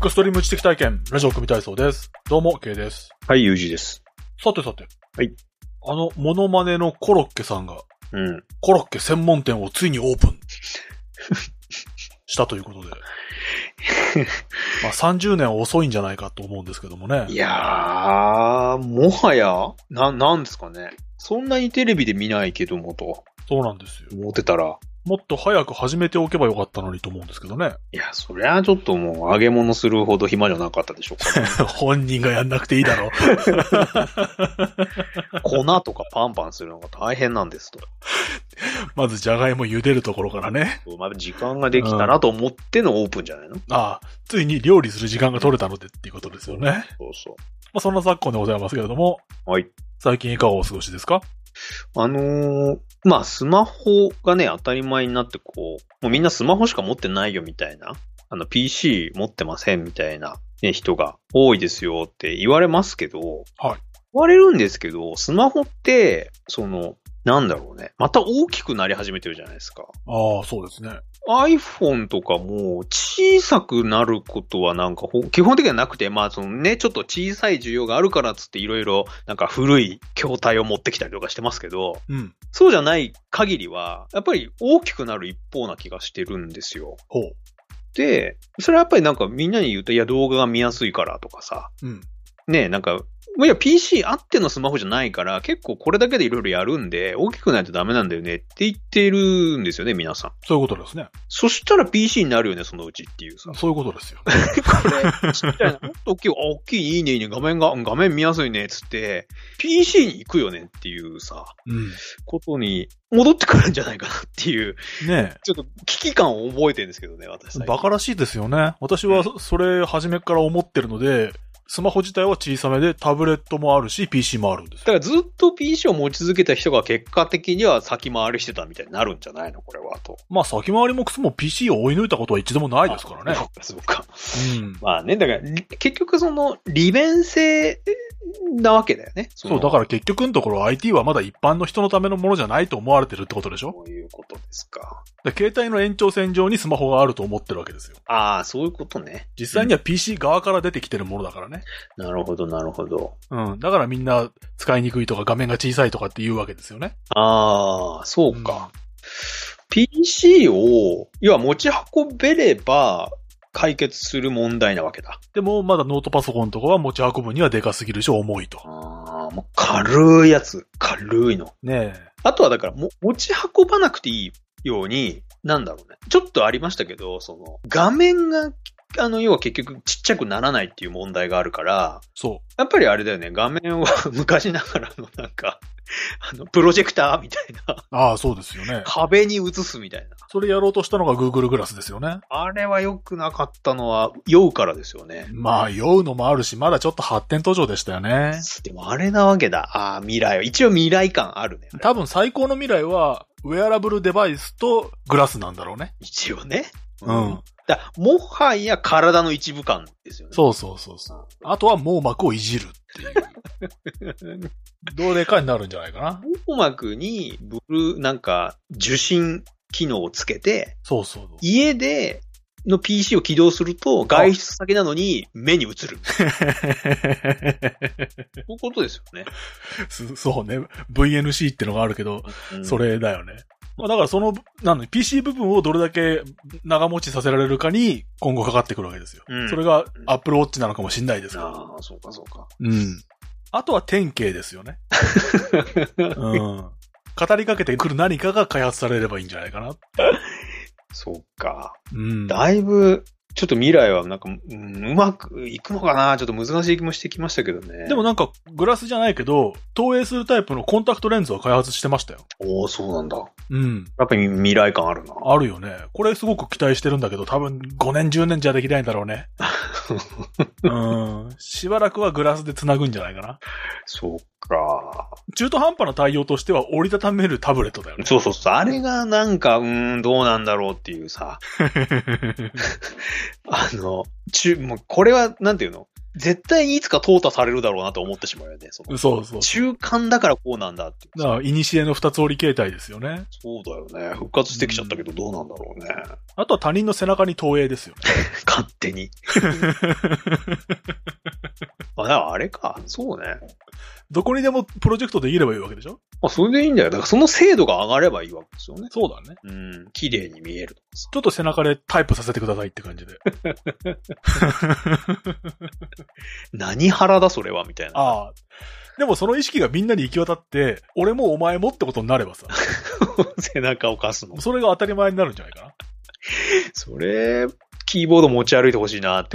クストリーム知的体験、ラジオ組体操です。どうも、K です。 はい、ユージです。 さてさて。 はい。 モノマネのコロッケさんが、コロッケ専門店をついにオープンしたということで。まあ30年遅いんじゃないかと思うんですけどもね。 いやー、もはや、なんですかね。そんなにテレビで見ないけどもと。 そうなんですよ。 思ってたら。 もっと早く始めておけばよかったのにと思うんですけどね。 いや、そりゃちょっともう揚げ物するほど暇じゃなかったでしょうか、ね。 本人がやんなくていいだろう。 粉とかパンパンするのが大変なんですと。 まずじゃがいも茹でるところからね。 まあ、時間ができたなと思ってのオープンじゃないの？ ああ、ついに料理する時間が取れたのでっていうことですよね。 そうそう。 まあ、そんな昨今でございますけれども。 はい。 最近いかがお過ごしですか？ まあ、スマホがね、当たり前になってもうみんなスマホしか持ってないよみたいな、PC 持ってませんみたいな、ね、人が多いですよって言われますけど、 はい。 言われるんですけど、スマホって、なんだろうね。また大きくなり始めてるじゃないですか。 ああ、そうですね。 iPhone とかも小さくなることはなんか基本的にはなくて、まあちょっと小さい需要があるからっつっていろいろなんか古い筐体を持ってきたりとかしてますけど、そうじゃない限りは、やっぱり大きくなる一方な気がしてるんですよ。 ほう。 で、それはやっぱりなんかみんなに言うと、いや動画が見やすいからとかさ、ねえ、なんか、いや PC あってのスマホじゃないから、結構これだけでいろいろやるんで、大きくないとダメなんだよねって言ってるんですよね、皆さん。 そういうことですね。 そしたら PC になるよね、そのうちっていうさ。 そういうことですよ。 これ、ちっちゃいな、もっと大きい、いいね、いいね、画面見やすいね、つって、PC に行くよねっていうさ、ことに戻ってくるんじゃないかなっていう。ねえ。ちょっと危機感を覚えてるんですけどね、私。 バカらしいですよね。私はそれ初めから思ってるので、スマホ自体は小さめでタブレットもあるし PC もあるんです。 だからずっと PC を持ち続けた人が結果的には先回りしてたみたいになるんじゃないのこれはと。 まあ先回りもクソも PC を追い抜いたことは一度もないですからね。 そうか。まあね、だから結局利便性なわけだよね。 そう、だから結局のところ IT はまだ一般の人のためのものじゃないと思われてるってことでしょ？ そういうことですか。 携帯の延長線上にスマホがあると思ってるわけですよ。 ああ、そういうことね。 実際には PC 側から出てきてるものだからね。 なるほど、なるほど。 だからみんな使いにくいとか画面が小さいとかって言うわけですよね。 ああ、そうか。PC を、要は持ち運べれば解決する問題なわけだ。 でも、まだノートパソコンとかは持ち運ぶにはでかすぎるし重いと。 ああ、もう軽いやつ。軽いの。 ねえ。 あとはだから持ち運ばなくていいように、なんだろうね。ちょっとありましたけど、画面が、要は結局ちっちゃくならないっていう問題があるから、そう。やっぱりあれだよね、画面は昔ながらのなんか、プロジェクターみたいな。 ああ、そうですよね。 壁に映すみたいな。 それやろうとしたのが Google グラスですよね。 あれは良くなかったのは酔うからですよね。 まあ酔うのもあるし、まだちょっと発展途上でしたよね。 でもあれなわけだ。ああ、未来は。一応未来感あるね。 多分最高の未来は、ウェアラブルデバイスとグラスなんだろうね。 一応ね。もはや体の一部感ですよね。 そう。あとは網膜をいじるっていう。どれかになるんじゃないかな。 網膜になんか受信機能をつけて、 そう。 家での PC を起動すると外出先なのに目に映る。そういうことですよね。 そうね。VNC ってのがあるけど、それだよね。だからPC 部分をどれだけ長持ちさせられるかに今後かかってくるわけですよ。それが Apple Watch なのかもしれないですから。 ああ、そうか。 あとは典型ですよね。語りかけてくる何かが開発されればいいんじゃないかな。 そうか。だいぶ、ちょっと未来はなんか、うまくいくのかなちょっと難しい気もしてきましたけどね。 でもなんか、グラスじゃないけど、投影するタイプのコンタクトレンズは開発してましたよ。 おー、そうなんだ。やっぱり未来感あるな。 あるよね。これすごく期待してるんだけど、多分5年10年じゃできないんだろうね。しばらくはグラスで繋ぐんじゃないかな。 そうか。 中途半端な対応としては折りたためるタブレットだよね。 そう。あれがなんか、どうなんだろうっていうさ。もうこれは、なんていうの絶対にいつか淘汰されるだろうなと思ってしまうよね。 そうそう。 中間だからこうなんだっていう。 だから、古の二つ折り形態ですよね。 そうだよね。復活してきちゃったけどどうなんだろうね。 あとは他人の背中に投影ですよね。 勝手に。だからあれか。そうね。 どこにでもプロジェクトできればいいわけでしょ？ それでいいんだよ。だからその精度が上がればいいわけですよね。 そうだね。 綺麗に見えるとかさ。 ちょっと背中でタイプさせてくださいって感じで。 何腹だそれはみたいな。 ああ。でもその意識がみんなに行き渡って、俺もお前もってことになればさ。 背中を貸すの。 それが当たり前になるんじゃないかな。 それ、キーボード持ち歩いてほしいなって。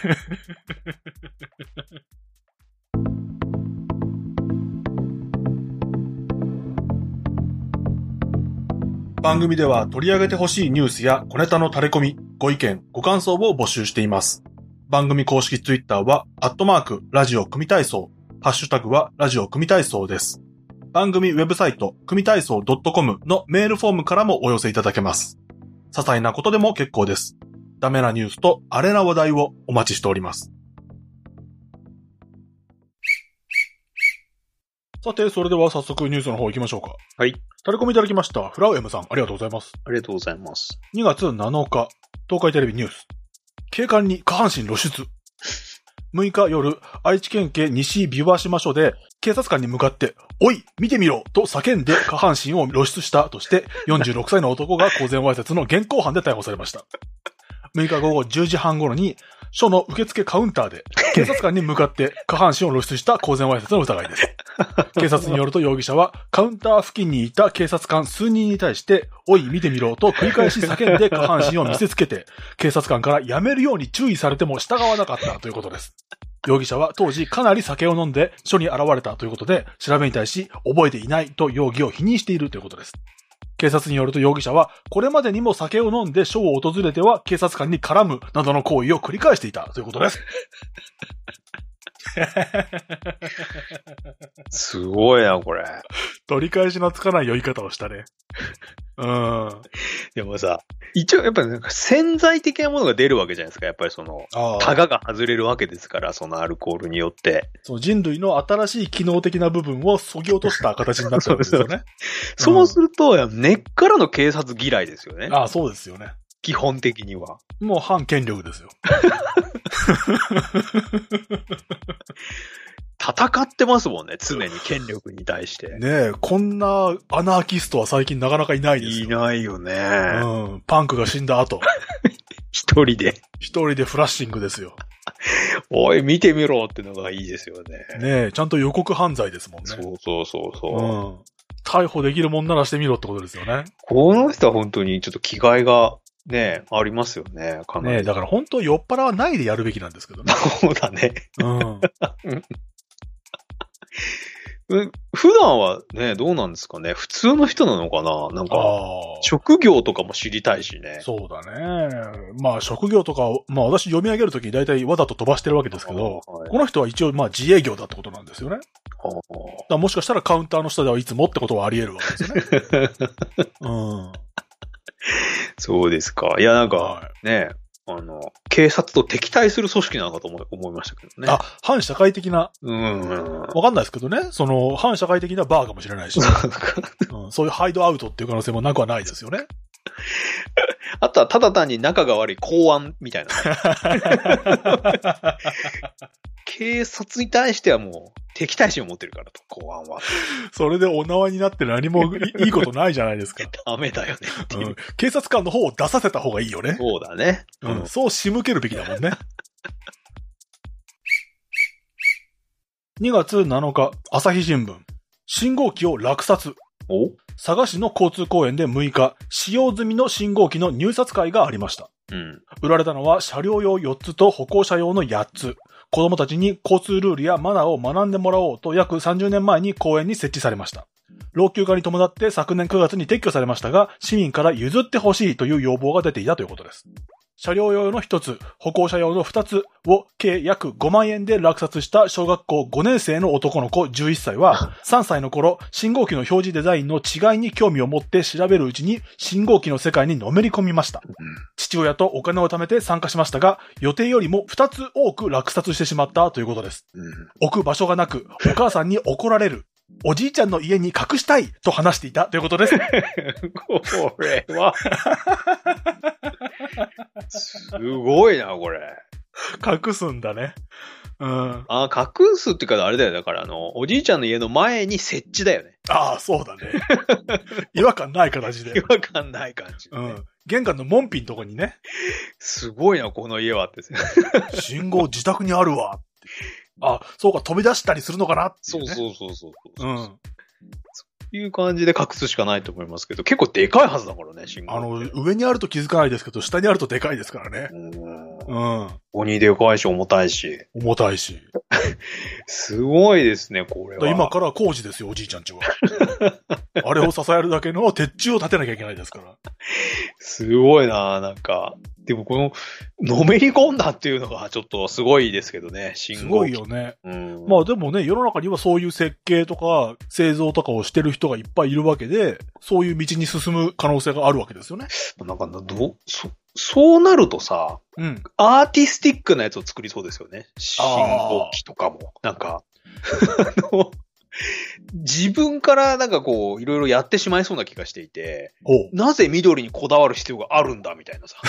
番組では取り上げてほしいニュースや小ネタの垂れ込み、ご意見、ご感想を募集しています。番組公式ツイッターは、@ラジオ組体操、ハッシュタグはラジオ組体操です。番組ウェブサイト、組体操 .com のメールフォームからもお寄せいただけます。些細なことでも結構です。ダメなニュースとアレな話題をお待ちしております。さて、それでは早速ニュースの方行きましょうか。 はい。 タレコミいただきました。フラウエムさん、ありがとうございます。 ありがとうございます。 2月7日、東海テレビニュース。警官に下半身露出。6日夜、愛知県警西琵琶島署で、警察官に向かって、おい、見てみろと叫んで下半身を露出したとして、46歳の男が公然わいせつの現行犯で逮捕されました。6日午後10時半頃に、署の受付カウンターで、警察官に向かって下半身を露出した公然わいせつの疑いです。警察によると容疑者は、カウンター付近にいた警察官数人に対して、おい見てみろと繰り返し叫んで下半身を見せつけて、警察官からやめるように注意されても従わなかったということです。容疑者は当時かなり酒を飲んで署に現れたということで、調べに対し覚えていないと容疑を否認しているということです。警察によると容疑者は、これまでにも酒を飲んで署を訪れては警察官に絡むなどの行為を繰り返していたということです。 すごいな、これ。 取り返しのつかない酔い方をしたね。 でもさ、一応やっぱなんか潜在的なものが出るわけじゃないですか。やっぱりその、タガが外れるわけですから、そのアルコールによって。 そう人類の新しい機能的な部分を削ぎ落とした形になったわけですよね。 そうすると、根っからの警察嫌いですよね。 そうですよね。 基本的には。 もう反権力ですよ。 戦ってますもんね、常に権力に対して。 ねえ、こんなアナーキストは最近なかなかいないですよ。 いないよね。 パンクが死んだ後。 一人でフラッシングですよ。 おい、見てみろってのがいいですよね。 ねえ、ちゃんと予告犯罪ですもんね。 そう。 逮捕できるもんならしてみろってことですよね。 この人は本当にちょっと気概がね、ありますよね、かなり。 ねえ、だから本当酔っ払わないでやるべきなんですけどね。 そうだね。普段はね、どうなんですかね。普通の人なのかな。なんか、職業とかも知りたいしね。 そうだね。まあ職業とかを、まあ私読み上げるときに大体わざと飛ばしてるわけですけど、この人は一応まあ自営業だってことなんですよね。だからもしかしたらカウンターの下ではいつもってことはあり得るわけですよね。 そうですか。いやなんか、ね、警察と敵対する組織なのかと思いましたけどね。 反社会的な。わかんないですけどね。その、反社会的なバーかもしれないし。そういうハイドアウトっていう可能性もなくはないですよね。 あとはただ単に仲が悪い公安みたいな。警察に対してはもう敵対心を持ってるからと、公安は。 それでお縄になって何もいいことないじゃないですか。 ダメだよねっていう、 警察官の方を出させた方がいいよね。 そうだね。 そう仕向けるべきだもんね。2月7日、朝日新聞。信号機を落札。佐賀市の交通公園で6日、使用済みの信号機の入札会がありました。売られたのは車両用4つと歩行者用の8つ。子供たちに交通ルールやマナーを学んでもらおうと約30年前に公園に設置されました。老朽化に伴って昨年9月に撤去されましたが、市民から譲ってほしいという要望が出ていたということです。 車両用の1つ、歩行者用の2つを計約5万円で落札した小学校5年生の男の子11歳は、3歳の頃、信号機の表示デザインの違いに興味を持って調べるうちに、信号機の世界にのめり込みました。父親とお金を貯めて参加しましたが、予定よりも2つ多く落札してしまったということです。置く場所がなく、お母さんに怒られる。おじいちゃんの家に隠したいと話していたということです。 これは。すごいな、これ。 隠すんだね。うん。 隠すっていうか、あれだよ。だから、おじいちゃんの家の前に設置だよね。 ああ、そうだね。違和感ない形で。 違和感ない感じ、ね。 うん。玄関の門扉のとこにね。 すごいな、この家はって。 信号自宅にあるわって。あ、そうか、飛び出したりするのかなっていう、ね。 そう。うん。そういう感じで隠すしかないと思いますけど、結構でかいはずだからね、信号。 上にあると気づかないですけど、下にあるとでかいですからね。 鬼でかいし、重たいし。すごいですね、これは。 今から工事ですよ、おじいちゃんちは。あれを支えるだけの鉄柱を立てなきゃいけないですから。 すごいな、なんか。でもこの、のめり込んだっていうのがちょっとすごいですけどね、 すごいよね。まあでもね、世の中にはそういう設計とか製造とかをしてる人がいっぱいいるわけで、そういう道に進む可能性があるわけですよね。 なんかそうなるとさ、アーティスティックなやつを作りそうですよね。信号機とかも。なんか、自分からなんかこう、いろいろやってしまいそうな気がしていて、なぜ緑にこだわる必要があるんだみたいなさ。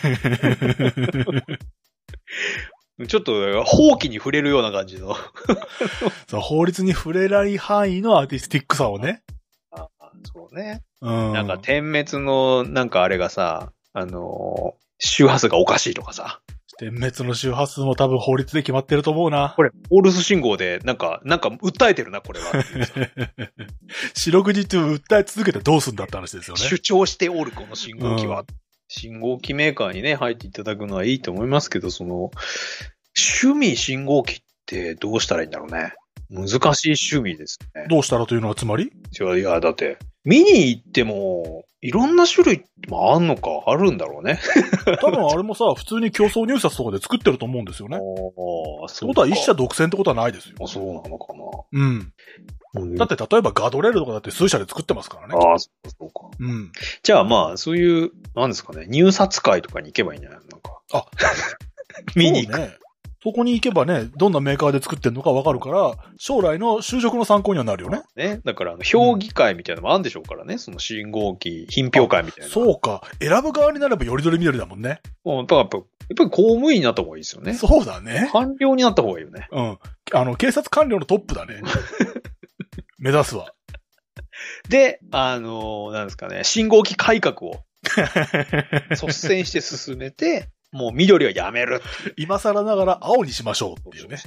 ちょっと法規に触れるような感じの法律に触れない範囲のアーティスティックさをね。 そうね。なんか点滅のなんかあれがさ、周波数がおかしいとかさ。 点滅の周波数も多分法律で決まってると思うな。 これ、オールス信号で、なんか訴えてるな、これは。 四六時中訴え続けてどうすんだって話ですよね。 主張しておる、この信号機は。信号機メーカーにね、入っていただくのはいいと思いますけど、趣味信号機ってどうしたらいいんだろうね。難しい趣味ですね。 どうしたらというのはつまり？ いや、だって、見に行っても、いろんな種類もあんのか、あるんだろうね。 多分あれもさ、普通に競争入札とかで作ってると思うんですよね。そうことは一社独占ってことはないですよ。 そうなのかな。 うん。だって例えばガードレールとかだって数社で作ってますからね。 そうか。うん。じゃあまあ、そういう、なんですかね、入札会とかに行けばいいんじゃないのなんか。見に行く。 そこに行けばね、どんなメーカーで作ってるのかわかるから、将来の就職の参考にはなるよね。 だから評議会みたいなのもあるんでしょうからね。その信号機、品評会みたいな。 そうか。選ぶ側になればよりどり緑だもんね。 やっぱり公務員になった方がいいですよね。 そうだね。 官僚になった方がいいよね。 警察官僚のトップだね。目指すわ。 で、なんですかね、信号機改革を率先して進めて、もう緑はやめる。 今更ながら青にしましょうっていうね。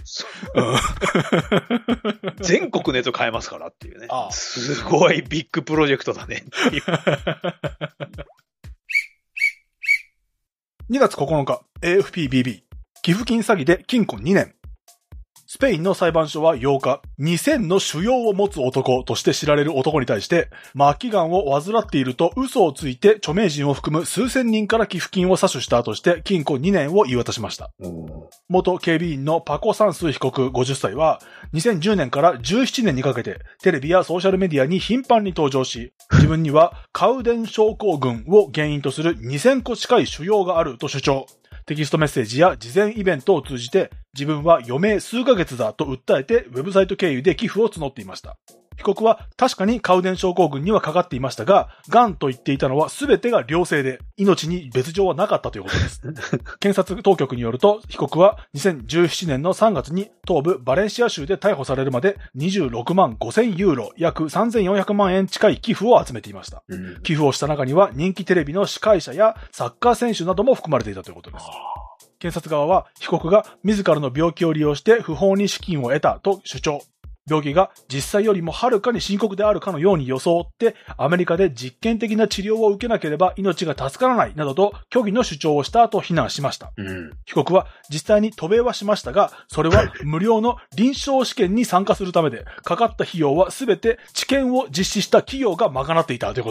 全国のやつを変えますからっていうね。すごいビッグプロジェクトだねっていう。 2月9日、AFPBB。寄付金詐欺で禁錮2年。スペインの裁判所は8日、2000の腫瘍を持つ男として知られる男に対して、末期癌を患っていると嘘をついて著名人を含む数千人から寄付金を詐取したとして禁錮2年を言い渡しました。元警備員のパコ・サンス被告50歳は、2010年から17年にかけてテレビやソーシャルメディアに頻繁に登場し、自分にはカウデン症候群を原因とする2000個近い腫瘍があると主張。テキストメッセージや事前イベントを通じて自分は余命数ヶ月だと訴えてウェブサイト経由で寄付を募っていました。被告は確かにカウデン症候群にはかかっていましたが、癌と言っていたのは全てが良性で命に別状はなかったということです。検察当局によると被告は2017年の3月に東部バレンシア州で逮捕されるまで26万5000ユーロ約3400万円近い寄付を集めていました。寄付をした中には人気テレビの司会者やサッカー選手なども含まれていたということです。検察側は被告が自らの病気を利用して不法に資金を得たと主張。病気が実際よりもはるかに深刻であるかのように装ってアメリカで実験的な治療を受けなければ命が助からないなどと虚偽の主張をしたと非難しました。被告は実際に渡米はしましたが、それは無料の臨床試験に参加するためで、かかった費用はすべて治験を実施した企業が賄っていたということです。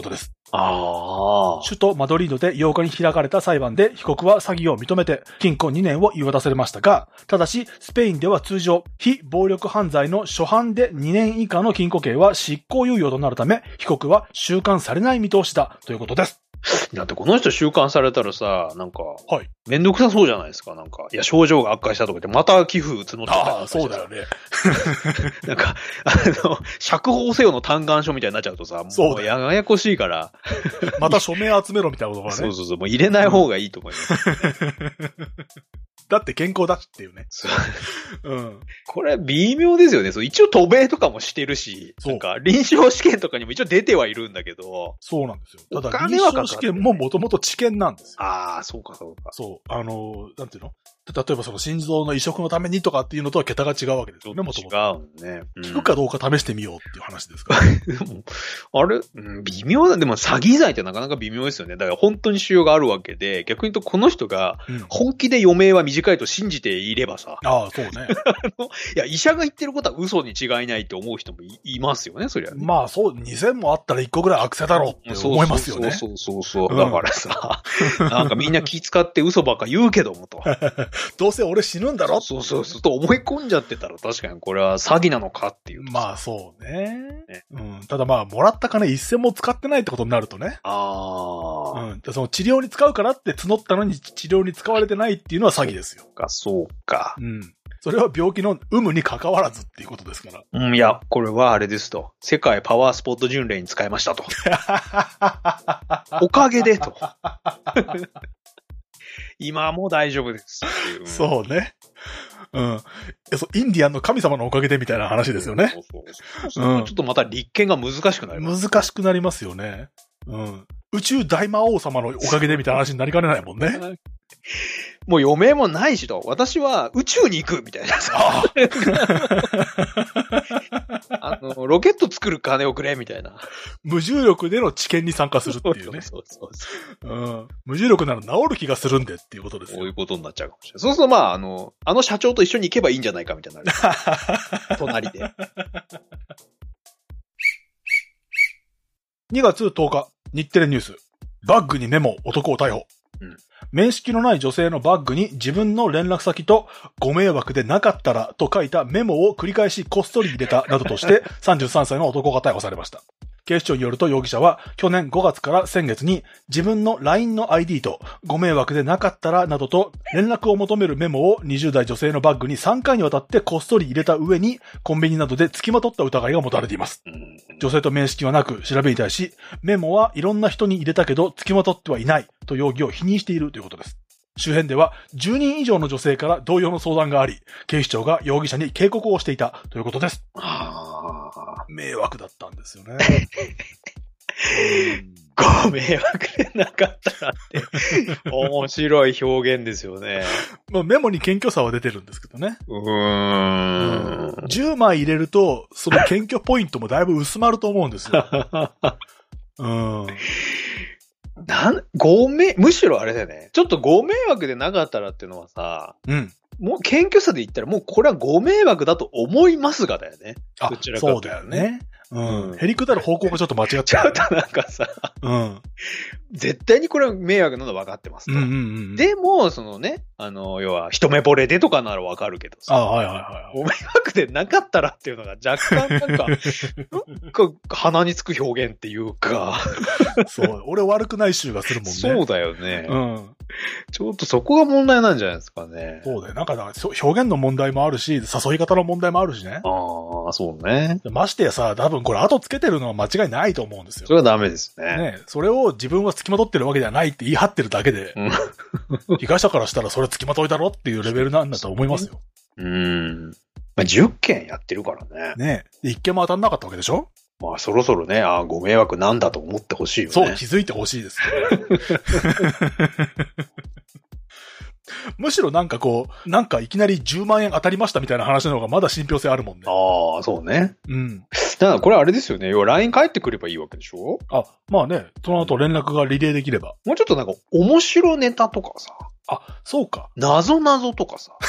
首都マドリードで8日に開かれた裁判で被告は詐欺を認めて禁錮2年を言い渡されましたが、ただしスペインでは通常非暴力犯罪の初犯で2年以下の禁錮刑は執行猶予となるため、被告は収監されない見通しだということです。 だってこの人収監されたらさ、なんか、 はい。 めんどくさそうじゃないですか、なんか。いや、症状が悪化したとかで、また寄付募っちゃった。 ああ、そうだよね。 なんか、釈放せよの嘆願書みたいになっちゃうとさ、もうややこしいから。 また署名集めろみたいなことがね。 そうそうそう、もう入れない方がいいと思います。 だって健康だっていうね。 うん。これ微妙ですよね。一応渡米とかもしてるし、なんか臨床試験とかにも一応出てはいるんだけど。 そうなんですよ。ただ臨床試験ももともと治験なんですよ。 ああ、そうかそうか。 そう。なんていうの？例えばその心臓の移植のためにとかっていうのとは桁が違うわけですよね、もともと。 違うね。 効くかどうか試してみようっていう話ですから。 あれ、微妙な、でも詐欺罪ってなかなか微妙ですよね。だから本当に腫瘍があるわけで、逆に言うとこの人が本気で余命は短いと信じていればさ。 ああ、そうね。 いや、医者が言ってることは嘘に違いないって思う人も いますよね、そりゃ、ね。 まあそう、2000もあったら1個ぐらい悪性だろうって思いますよね。 そう。だからさ、なんかみんな気使って嘘ばっか言うけどもと。 どうせ俺死ぬんだろそうと思い込んじゃってたら確かにこれは詐欺なのかっていう。 まあそうね。ただまあ、もらった金1000も使ってないってことになるとね。その治療に使うからって募ったのに治療に使われてないっていうのは詐欺ですよ。 そうか。 それは病気の有無に関わらずっていうことですから。 いや、これはあれですと。世界パワースポット巡礼に使いましたと。おかげでと。今はもう大丈夫ですっていう。 そうね。インディアンの神様のおかげでみたいな話ですよね。 ちょっとまた立件が難しくなります。 難しくなりますよね。宇宙大魔王様のおかげでみたいな話になりかねないもんね。 もう余命もないしと、私は宇宙に行くみたいなさ。ロケット作る金をくれみたいな。 無重力での治験に参加するっていうね。無重力なら治る気がするんでっていうことですよ。 そういうことになっちゃうかもしれない。そうするとまあ、社長と一緒に行けばいいんじゃないかみたいな。隣で。 2月10日、日テレニュース。バッグにメモ、男を逮捕。面識のない女性のバッグに自分の連絡先とご迷惑でなかったらと書いたメモを繰り返しこっそり入れたなどとして33歳の男が逮捕されました。警視庁によると容疑者は去年5月から先月に自分の LINE の ID とご迷惑でなかったらなどと連絡を求めるメモを20代女性のバッグに3回にわたってこっそり入れた上にコンビニなどで付きまとった疑いが持たれています。女性と面識はなく調べに対しメモはいろんな人に入れたけど付きまとってはいないと容疑を否認しているということです。周辺では10人以上の女性から同様の相談があり、警視庁が容疑者に警告をしていたということです。迷惑だったんですよね。 ご迷惑でなかったらって面白い表現ですよね。 メモに謙虚さは出てるんですけどね。10枚入れるとその謙虚ポイントもだいぶ薄まると思うんですよ。 むしろあれだよね。ちょっとご迷惑でなかったらっていうのはさ、もう謙虚さで言ったらもうこれはご迷惑だと思いますがだよね。 どちらかそうだよね。へりくだる方向がちょっと間違ってる。 ちょっとなんかさ、絶対にこれは迷惑なの分かってますと。でも、そのね、要は一目惚れでとかなら分かるけどさ。ご迷惑でなかったらっていうのが若干なんか鼻につく表現っていうか。 そう、俺悪くない臭がするもんね。 そうだよね。ちょっとそこが問題なんじゃないですかね。 そうだよ。なんか表現の問題もあるし、誘い方の問題もあるしね。 そうね。 ましてやさ、多分これ後つけてるのは間違いないと思うんですよ。 それはダメですね。 それを自分は付きまとってるわけではないって言い張ってるだけで、被害者からしたらそれ付きまといだろっていうレベルなんだと思いますよ。 10件やってるからね。 1件も当たんなかったわけでしょ？ まあそろそろね、ご迷惑なんだと思ってほしいよね。 そう、気づいてほしいですよね。むしろなんかいきなり10万円当たりましたみたいな話の方がまだ信憑性あるもんね。 そうね。だからこれあれですよね。要は LINE 返ってくればいいわけでしょ？ まあね、その後連絡がリレーできれば。 もうちょっとなんか面白ネタとかさ。 あ、そうか。 謎とかさ。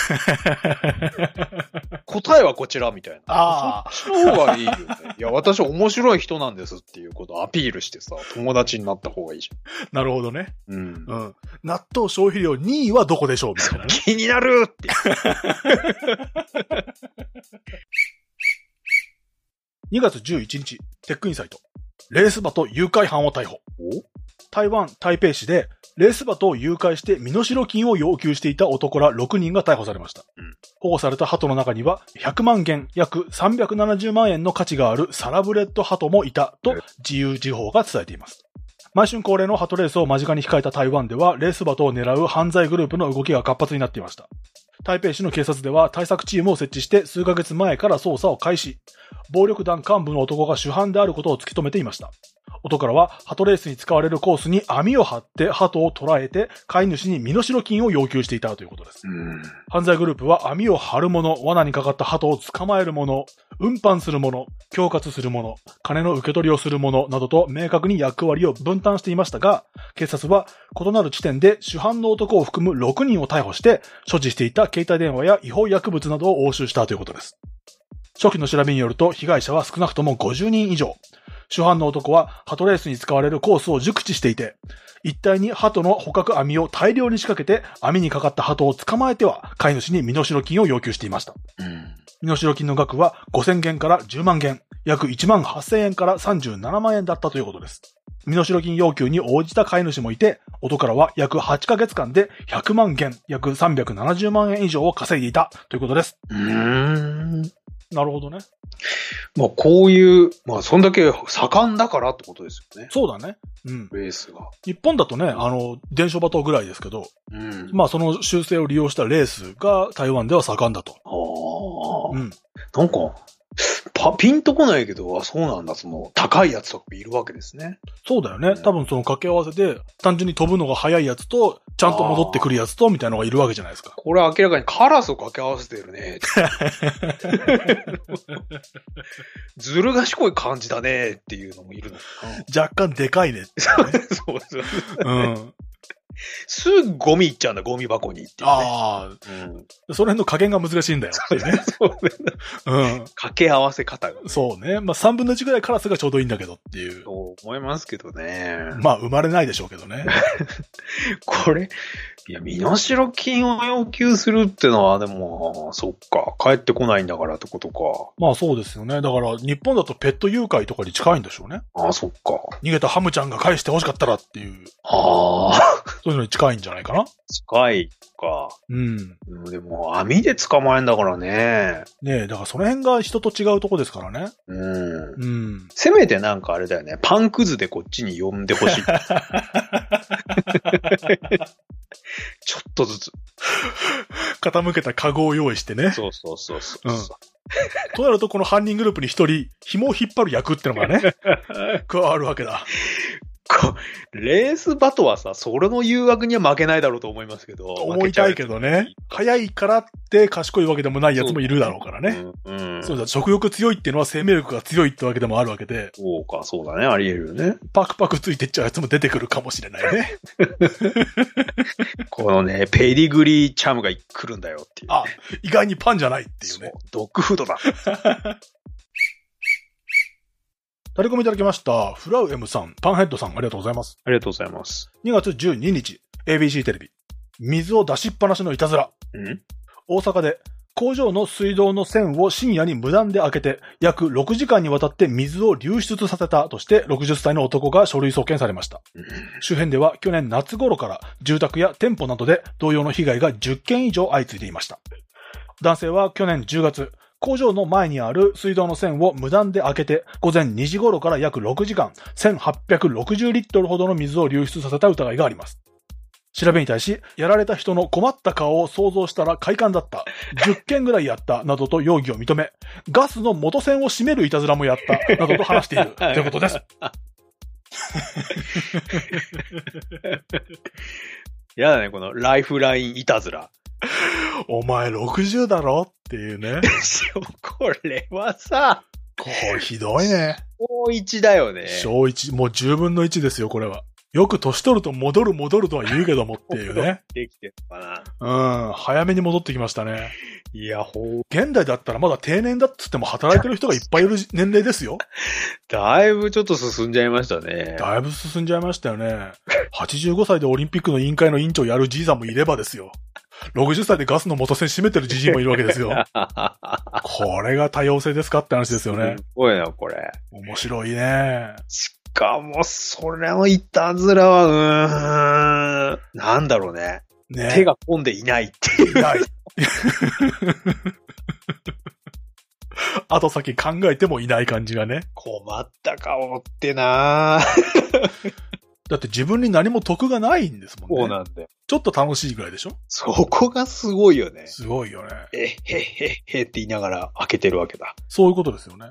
答えはこちらみたいな。 ああ。 そっちの方がいいよね。いや、私面白い人なんですっていうことをアピールしてさ、友達になった方がいいじゃん。なるほどね。 うん。 うん。納豆消費量2位はどこでしょうみたいな、ね。 気になるって。 2月11日、テックインサイト。レース馬と誘拐犯を逮捕。台湾・台北市で、レース馬と誘拐して身代金を要求していた男ら6人が逮捕されました。保護された鳩の中には、100万元、約370万円の価値があるサラブレッド鳩もいたと自由時報が伝えています。毎春恒例の鳩レースを間近に控えた台湾では、レース馬とを狙う犯罪グループの動きが活発になっていました。台北市の警察では対策チームを設置して数ヶ月前から捜査を開始。暴力団幹部の男が主犯であることを突き止めていました。男らは鳩レースに使われるコースに網を張って鳩を捕らえて飼い主に身代金を要求していたということです。犯罪グループは網を張る者、罠にかかった鳩を捕まえる者、運搬する者、恐喝する者、金の受け取りをする者などと明確に役割を分担していましたが、警察は異なる地点で主犯の男を含む6人を逮捕して所持していた携帯電話や違法薬物などを押収したということです。初期の調べによると被害者は少なくとも50人以上。主犯の男は鳩レースに使われるコースを熟知していて、一帯に鳩の捕獲網を大量に仕掛けて網にかかった鳩を捕まえては飼い主に身代金を要求していました。身代金の額は5000元から10万元、約1万8000円から37万円だったということです。身代金要求に応じた飼い主もいて、男らは約8ヶ月間で100万元、約370万円以上を稼いでいたということです。なるほどね。 まあこういう、まあそんだけ盛んだからってことですよね。 そうだね。うん。 レースが。 日本だとね、伝書バトぐらいですけど、まあその習性を利用したレースが台湾では盛んだと。 なんか、ピンとこないけど、そうなんだ、その、高いやつとかいるわけですね。 そうだよね。多分その掛け合わせで、単純に飛ぶのが速いやつと、ちゃんと戻ってくるやつと、みたいなのがいるわけじゃないですか。 これ明らかにカラスを掛け合わせてるね。ずる賢い感じだねっていうのもいるのかな。若干でかいねって、 ね。そう。うん。すぐゴミいっちゃうんだ、ゴミ箱にって、ね。 ああ、その辺の加減が難しいんだよってね。 そうね。掛け合わせ方が、ね。 そうね。まあ3分の1ぐらいカラスがちょうどいいんだけどっていう。 そう思いますけどね。 まあ生まれないでしょうけどね。 これ、いや、身代金を要求するってのは、でも、そっか、帰ってこないんだからってことか。 まあそうですよね。だから日本だとペット誘拐とかに近いんでしょうね。 ああ、そっか。 逃げたハムちゃんが返して欲しかったらっていう。 ああ。 そういうのに近いんじゃないかな。 近いか。でも、網で捕まえんだからね。 ねえ、だからその辺が人と違うとこですからね。 せめてなんかあれだよね。パンくずでこっちに呼んでほしい。ちょっとずつ。 傾けたカゴを用意してね。 そう。 となると、この犯人グループに一人、紐を引っ張る役ってのがね、加わるわけだ。 レースバトはさ、それの誘惑には負けないだろうと思いますけど。 思いたいけどね。早いからって賢いわけでもないやつもいるだろうからね。そうだ、食欲強いっていうのは生命力が強いってわけでもあるわけで。 そうか、そうだね、あり得るよね。 パクパクついてっちゃうやつも出てくるかもしれないね。 このね、ペディグリーチャムが来るんだよっていう、ね。 あ、意外にパンじゃないっていうね。 そう、ドッグフードだ。 タレコミいただきました。フラウ M さん、パンヘッドさん、ありがとうございます。 ありがとうございます。 2月12日、ABC テレビ。水を出しっぱなしのいたずら。大阪で、工場の水道の栓を深夜に無断で開けて、約6時間にわたって水を流出させたとして、60歳の男が書類送検されました。周辺では去年夏頃から住宅や店舗などで同様の被害が10件以上相次いでいました。男性は去年10月、工場の前にある水道の栓を無断で開けて、午前2時頃から約6時間、1860リットルほどの水を流出させた疑いがあります。調べに対し、やられた人の困った顔を想像したら快感だった。10件ぐらいやった、などと容疑を認め、ガスの元栓を閉めるいたずらもやった、などと話している、ということです。 やだね、このライフラインいたずら。 お前60だろっていうね。 これはさ、 これひどいね。 小1だよね。 小1、もう10分の1ですよ、これは。 よく年取ると戻るとは言うけどもっていうね。 できてるのかな。 早めに戻ってきましたね。 いや、 現代だったらまだ定年だっつっても働いてる人がいっぱいいる年齢ですよ。 だいぶちょっと進んじゃいましたね。 だいぶ進んじゃいましたよね。85歳でオリンピックの委員会の委員長やるじいさんもいればですよ。60歳でガスの元栓閉めてるじじいもいるわけですよ。これが多様性ですかって話ですよね。 すごいな、これ。 面白いね。 しかも、それのいたずらは、なんだろうね。手が込んでいないっていう。いない。後先考えてもいない感じがね。 困った顔ってなだって自分に何も得がないんですもんね。 そうなんだよ。 ちょっと楽しいぐらいでしょ？ そこがすごいよね。 すごいよね。 へって言いながら開けてるわけだ。 そういうことですよね。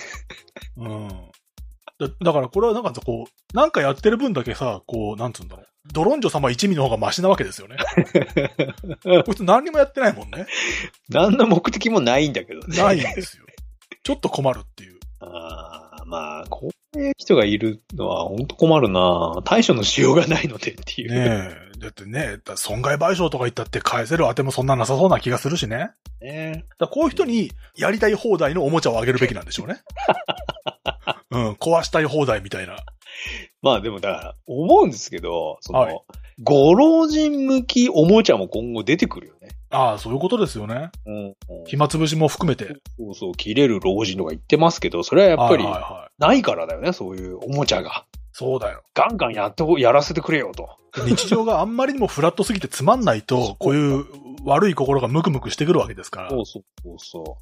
だからこれはなんかこう、なんかやってる分だけさ、こう、なんつうんだろう。ドロンジョ様一味の方がマシなわけですよね。こいつ何にもやってないもんね。 何の目的もないんだけどね。 ないんですよ。ちょっと困るっていう。 まあ、こういう人がいるのは本当困るな。対処のしようがないのでっていう。 ねえ。だってね、損害賠償とか言ったって返せる当てもそんななさそうな気がするしね。だこういう人にやりたい放題のおもちゃをあげるべきなんでしょうね。壊したい放題みたいな。 まあでもだから思うんですけど、ご老人向きおもちゃも今後出てくるよね。 そういうことですよね。暇つぶしも含めて。 そう、切れる老人とか言ってますけど、それはやっぱりないからだよね、そういうおもちゃが。 そうだよ。 ガンガンやらせてくれよと。 日常があんまりにもフラットすぎてつまんないと、こういう悪い心がムクムクしてくるわけですから。そう。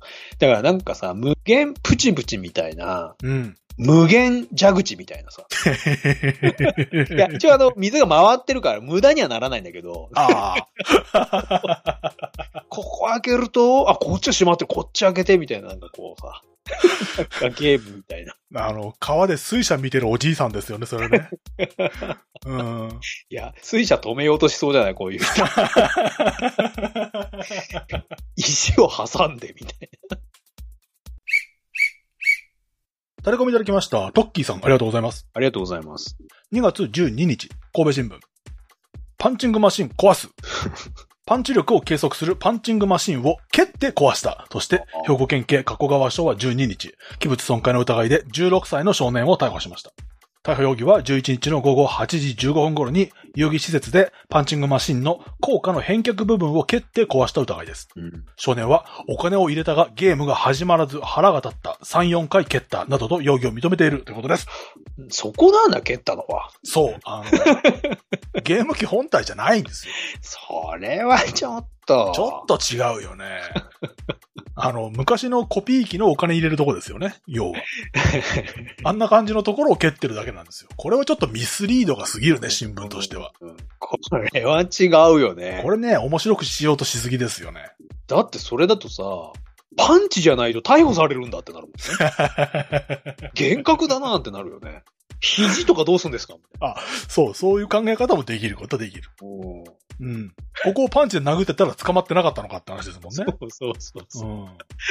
だからなんかさ、無限プチプチみたいな、無限蛇口みたいなさ。いや、一応水が回ってるから無駄にはならないんだけど。ここ開けると、こっちは閉まってこっち開けてみたいな、なんかこうさ。ゲームみたいな。 川で水車見てるおじいさんですよね、それね。 いや、水車止めようとしそうじゃないこういう人。石を挟んでみたいな。 タレコミいただきました。トッキーさん、ありがとうございます。 ありがとうございます。 2月12日、神戸新聞。パンチングマシン壊す。パンチ力を計測するパンチングマシンを蹴って壊したとして、兵庫県警加古川署は12日、器物損壊の疑いで16歳の少年を逮捕しました。逮捕容疑は11日の午後8時15分頃に、遊戯施設でパンチングマシンの硬貨の返却部分を蹴って壊した疑いです。少年はお金を入れたがゲームが始まらず腹が立った、3、4回蹴ったなどと容疑を認めているということです。 そこなんだ、蹴ったのは。 そう。ゲーム機本体じゃないんですよ。 それはちょっと違うよね。昔のコピー機のお金入れるとこですよね、要は。あんな感じのところを蹴ってるだけなんですよ。これはちょっとミスリードが過ぎるね、新聞としては。 これは違うよね。 これね、面白くしようとしすぎですよね。 だってそれだとさ、パンチじゃないと逮捕されるんだってなるもんね。厳格だなってなるよね。肘とかどうするんですか？ そういう考え方もできることはできる。ここをパンチで殴ってたら捕まってなかったのかって話ですもんね。 そう。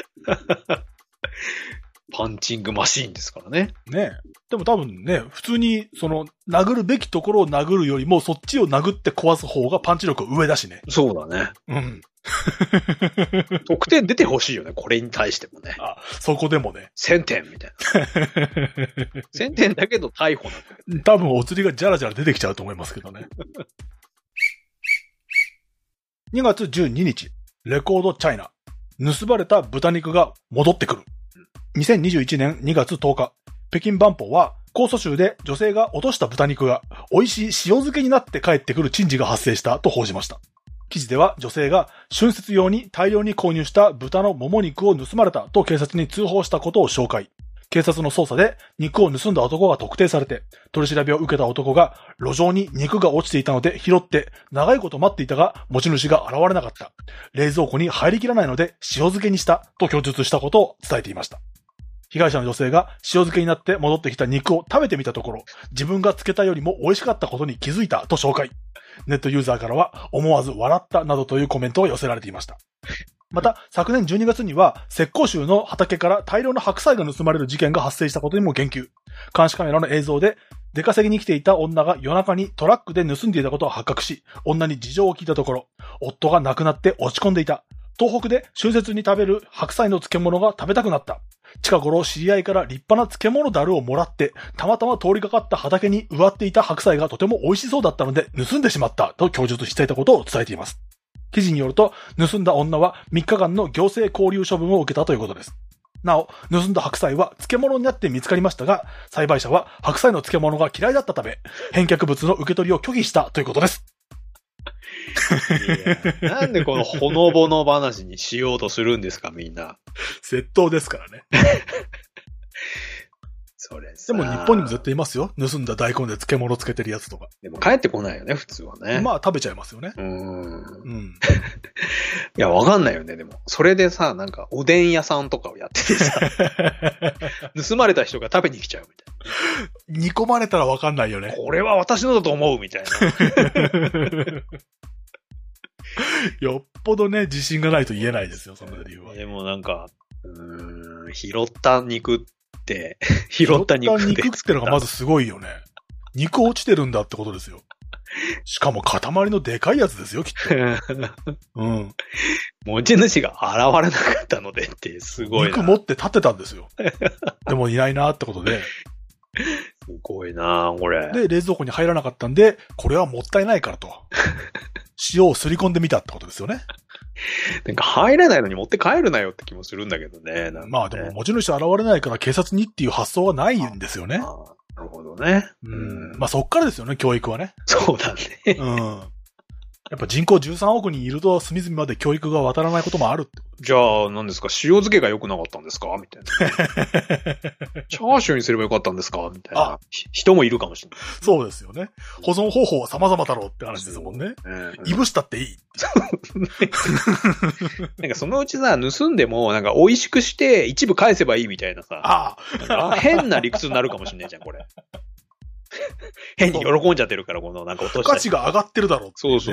パンチングマシーンですからね。 ねえ。でも多分ね、普通に、殴るべきところを殴るよりも、そっちを殴って壊す方がパンチ力上だしね。 そうだね。得点出てほしいよね、これに対してもね。 そこでもね。 1000点みたいな。1000点だけど逮捕なんだけど。 多分お釣りがジャラジャラ出てきちゃうと思いますけどね。2月12日、レコードチャイナ。盗まれた豚肉が戻ってくる。2021年2月10日、北京バンポは、江蘇州で女性が落とした豚肉が美味しい塩漬けになって帰ってくる珍事が発生したと報じました。記事では女性が春節用に大量に購入した豚のもも肉を盗まれたと警察に通報したことを紹介。警察の捜査で肉を盗んだ男が特定されて、取り調べを受けた男が路上に肉が落ちていたので拾って長いこと待っていたが持ち主が現れなかった。冷蔵庫に入りきらないので塩漬けにしたと供述したことを伝えていました。被害者の女性が塩漬けになって戻ってきた肉を食べてみたところ、自分が漬けたよりも美味しかったことに気づいたと紹介。ネットユーザーからは思わず笑ったなどというコメントが寄せられていました。また、昨年12月には、浙江州の畑から大量の白菜が盗まれる事件が発生したことにも言及。監視カメラの映像で、 出稼ぎに来ていた女が夜中にトラックで盗んでいたことが発覚し、女に事情を聞いたところ、夫が亡くなって落ち込んでいた。東北で春節に食べる白菜の漬物が食べたくなった。近頃知り合いから立派な漬物樽をもらって、たまたま通りかかった畑に植わっていた白菜がとても美味しそうだったので盗んでしまったと供述していたことを伝えています。記事によると、盗んだ女は3日間の行政拘留処分を受けたということです。なお、盗んだ白菜は漬物になって見つかりましたが、栽培者は白菜の漬物が嫌いだったため、返却物の受け取りを拒否したということです。 いや、なんでこのほのぼの話にしようとするんですか、みんな。 窃盗ですからね。 それさ。 でも日本にも絶対いますよ。盗んだ大根で漬物つけてるやつとか。 でも帰ってこないよね、普通はね。 まあ食べちゃいますよね。 うん。いや、わかんないよね、でも。それでさ、なんか、おでん屋さんとかをやっててさ、盗まれた人が食べに来ちゃうみたいな。煮込まれたらわかんないよね。 これは私のだと思うみたいな。 よっぽどね、自信がないと言えないですよ、その理由は。 でもなんか、拾った肉って、拾った肉ってのがまずすごいよね。肉落ちてるんだってことですよ。しかも塊のでかいやつですよ、きっと。うん。 持ち主が現れなかったのでってすごいな。 肉持って立ってたんですよ。でもいないなってことで。 すごいなこれ。 で、冷蔵庫に入らなかったんで、これはもったいないからと。塩をすり込んでみたってことですよね。 なんか入らないのに持って帰るなよって気もするんだけどね。 まあでも持ち主現れないから警察にっていう発想はないんですよね。 なるほどね。 まあそっからですよね、教育はね。 そうだね。 やっぱ人口13億人いると隅々まで教育が渡らないこともあるって。 じゃあ何ですか、塩漬けが良くなかったんですかみたいな。チャーシューにすればよかったんですかみたいな人もいるかもしれない。 そうですよね。保存方法は様々だろうって話ですもんね。いぶしたっていい。 なんかそのうちさ、盗んでもなんか美味しくして一部返せばいいみたいなさ。変な理屈になるかもしれないじゃん、これ。変に喜んじゃってるから、このなんか落とした。 価値が上がってるだろう、ね。 そう。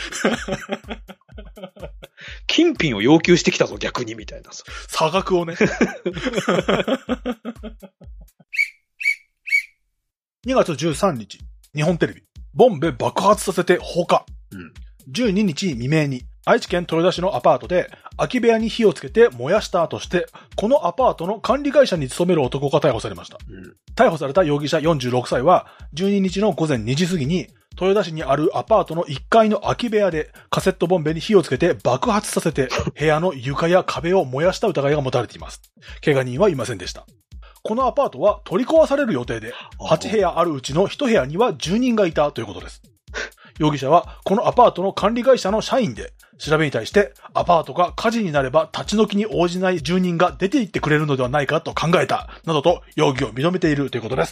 金品を要求してきたぞ、逆に、みたいなさ。 差額をね。2月13日、日本テレビ。ボンベ爆発させて放火。12日未明に、愛知県豊田市のアパートで、空き部屋に火をつけて燃やしたとして、このアパートの管理会社に勤める男が逮捕されました。逮捕された容疑者46歳は、12日の午前2時過ぎに、豊田市にあるアパートの1階の空き部屋で、カセットボンベに火をつけて爆発させて、部屋の床や壁を燃やした疑いが持たれています。怪我人はいませんでした。このアパートは取り壊される予定で、8部屋あるうちの1部屋には住人がいたということです。容疑者は、このアパートの管理会社の社員で、調べに対して、アパートが火事になれば立ち退きに応じない住人が出て行ってくれるのではないかと考えた、などと容疑を認めているということです。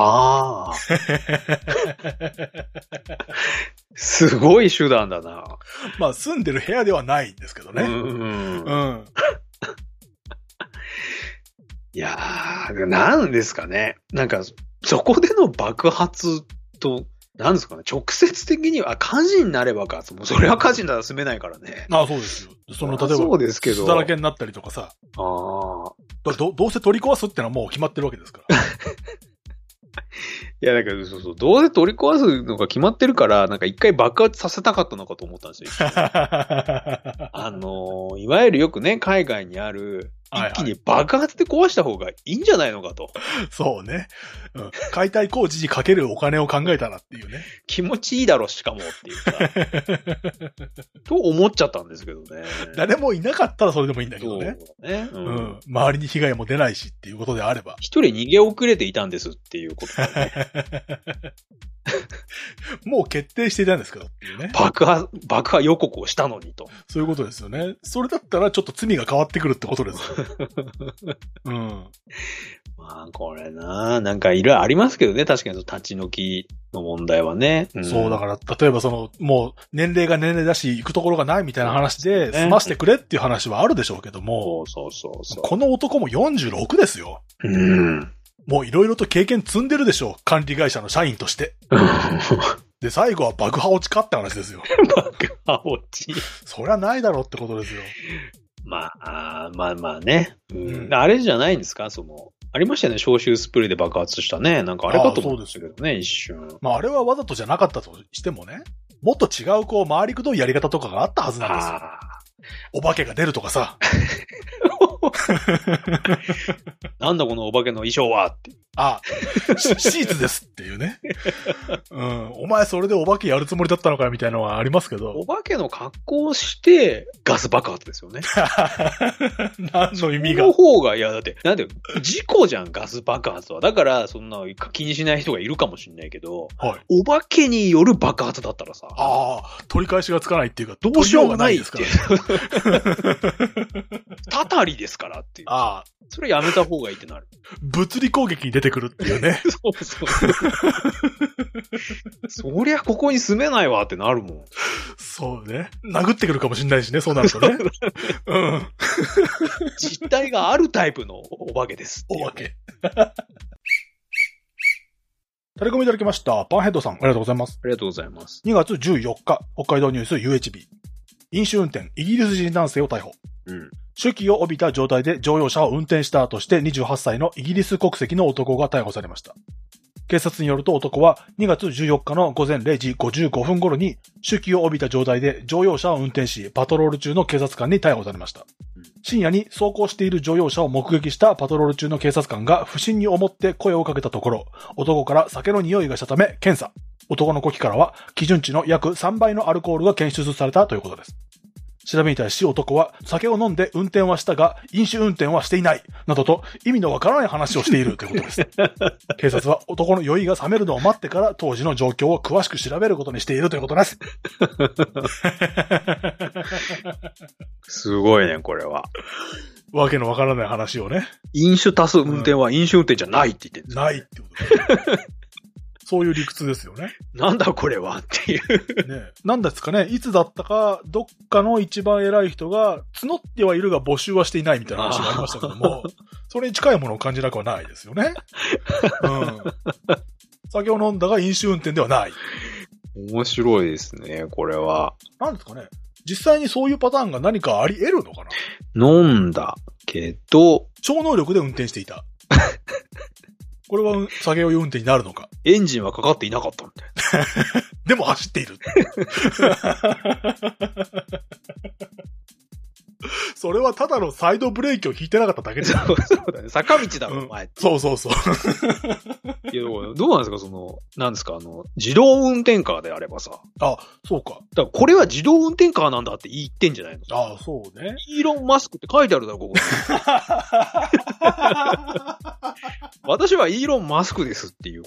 すごい手段だな。 まあ住んでる部屋ではないんですけどね。 いやー、なんですかね。なんか、そこでの爆発と、なんですかね、直接的には火事になればか。それは火事なら住めないからね。 そうですよ。例えば、 そうですけど。 巣だらけになったりとかさ。どうせ取り壊すってのはもう決まってるわけですから。 いや、だからどうせ取り壊すのが決まってるから、なんか一回爆発させたかったのかと思ったんですよ。いわゆるよくね、海外にある、一気に爆発で壊した方がいいんじゃないのかと。 そうね。解体工事にかけるお金を考えたらっていうね。 気持ちいいだろ、しかもっていうか。と思っちゃったんですけどね。 誰もいなかったらそれでもいいんだけどね。 そうね。 周りに被害も出ないしっていうことであれば。 一人逃げ遅れていたんですっていうことだね。 もう決定していたんですけどっていうね。 爆破予告をしたのにと。 そういうことですよね。それだったらちょっと罪が変わってくるってことですよ。 まあこれなんかいろいろありますけどね。確かに立ち退きの問題はね。 そうだから、例えばもう年齢が年齢だし行くところがないみたいな話で済ましてくれっていう話はあるでしょうけども。 そう。 この男も46ですよ。もういろいろと経験積んでるでしょう。管理会社の社員として。で、最後は爆破落ちかって話ですよ。 爆破落ちそりゃないだろうってことですよ。 まあね。あれじゃないんですかありましたよね、消臭スプレーで爆発したね。なんかあれかと思うんですけどね、一瞬。 まああれはわざとじゃなかったとしてもね、もっと違うこう回りくどいやり方とかがあったはずなんですよ。お化けが出るとかさ。 なんだこのお化けの衣装はって。 あ、シーツですっていうね。うん。お前それでお化けやるつもりだったのかみたいなのはありますけど。 お化けの格好をしてガス爆発ですよね。 何の意味が。 その方が、いやだって、なんで、事故じゃん、ガス爆発は。だから、そんな気にしない人がいるかもしれないけど、はい、お化けによる爆発だったらさ。 ああ、取り返しがつかないっていうか、 どうしようもないですから。たたりですからっていう。ああ。それやめた方がいいってなる。 物理攻撃に出てくるっていうね。 そうそう。そりゃここに住めないわってなるもん。 そうね。殴ってくるかもしれないしね、そうなるとね。うん。 実体があるタイプのお化けですお化け。タレコミいただきました。パンヘッドさん、ありがとうございます。 ありがとうございます。 2月14日、北海道ニュース UHB。飲酒運転、イギリス人男性を逮捕。うん。酒気を帯びた状態で乗用車を運転したとして28歳のイギリス国籍の男が逮捕されました。警察によると男は2月14日の午前0時55分頃に酒気を帯びた状態で乗用車を運転しパトロール中の警察官に逮捕されました。深夜に走行している乗用車を目撃したパトロール中の警察官が不審に思って声をかけたところ、男から酒の匂いがしたため検査。男の呼気からは基準値の約3倍のアルコールが検出されたということです。調べに対し男は酒を飲んで運転はしたが飲酒運転はしていないなどと意味のわからない話をしているということです。警察は男の酔いが冷めるのを待ってから当時の状況を詳しく調べることにしているということです。 すごいね、これは。 わけのわからない話をね。 飲酒足す運転は飲酒運転じゃないって言ってるんです、 ないってことです。そういう理屈ですよね。 なんだこれはっていう。 ね、なんですかね、いつだったか、どっかの一番偉い人が、募ってはいるが募集はしていないみたいな話がありましたけども、それに近いものを感じなくはないですよね。うん。酒を飲んだが飲酒運転ではない。 面白いですね、これは。 なんですかね、実際にそういうパターンが何かあり得るのかな。 飲んだけど、 超能力で運転していた。これは作業用運転になるのか。 エンジンはかかっていなかったみたいな。 でも走っている。それはただのサイドブレーキを引いてなかっただけじゃん。 そうだね。坂道だろ、お前。 そうそうそう。 いや、どうなんですか、なんですか、自動運転カーであればさ。 あ、そうか。 だからこれは自動運転カーなんだって言ってんじゃないの？ あ、そうね。 イーロン・マスクって書いてあるだろ、ここに。私はイーロン・マスクですっていう。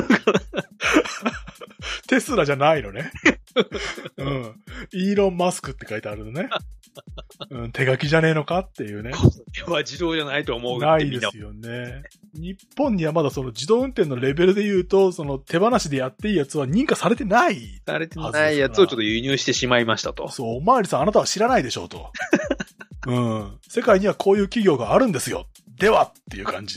テスラじゃないのね。うん。イーロン・マスクって書いてあるのね。うん、手書きじゃねえのかっていうね。これは自動じゃないと思う。 ないですよね。日本にはまだその自動運転のレベルで言うと、その手放しでやっていいやつは認可されてない。 されてないやつをちょっと輸入してしまいましたと。 そう、おまわりさんあなたは知らないでしょうと。うん。世界にはこういう企業があるんですよ。ではっていう感じ。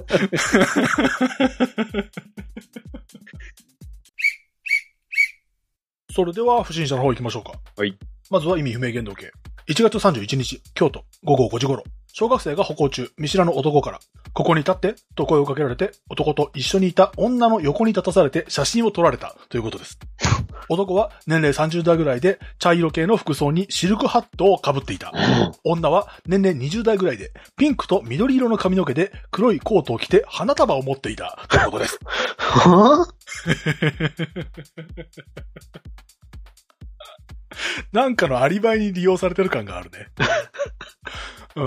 それでは不審者の方行きましょうか。 はい。 まずは意味不明言動系。1月31日、京都、午後5時頃、小学生が歩行中、見知らぬ男から、ここに立ってと声をかけられて、男と一緒にいた女の横に立たされて写真を撮られたということです。男は年齢30代ぐらいで、茶色系の服装にシルクハットを被っていた。女は年齢20代ぐらいで、ピンクと緑色の髪の毛で黒いコートを着て花束を持っていたということです。はぁなんかのアリバイに利用されてる感があるね。うん。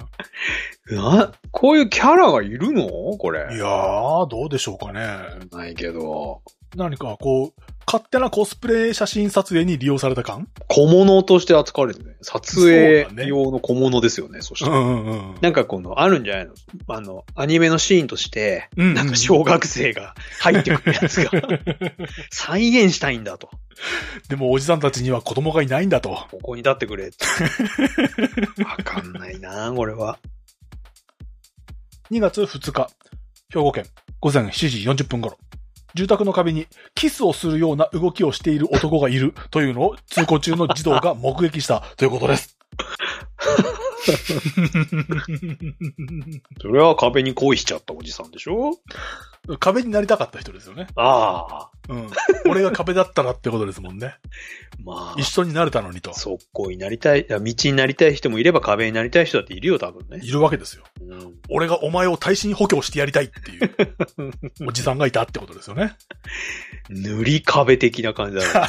こういうキャラがいるのこれ。 いやー、どうでしょうかね。 ないけど。 何かこう、勝手なコスプレ写真撮影に利用された感？ 小物として扱われてね。撮影用の小物ですよね、そして。なんかあるんじゃないの？アニメのシーンとして、なんか小学生が入ってくるやつが、再現したいんだと。 でもおじさんたちには子供がいないんだと。 ここに立ってくれって。わかんないな、これは。 2月2日、兵庫県、午前7時40分頃。住宅の壁にキスをするような動きをしている男がいるというのを通行中の児童が目撃したということです。 それは壁に恋しちゃったおじさんでしょ？ 壁になりたかった人ですよね。 ああ。 うん。俺が壁だったらってことですもんね。 まあ。 一緒になれたのにと。 速攻になりたい、道になりたい人もいれば壁になりたい人だっているよ、多分ね。 いるわけですよ。 うん、 俺がお前を耐震補強してやりたいっていうおじさんがいたってことですよね。 塗り壁的な感じだね。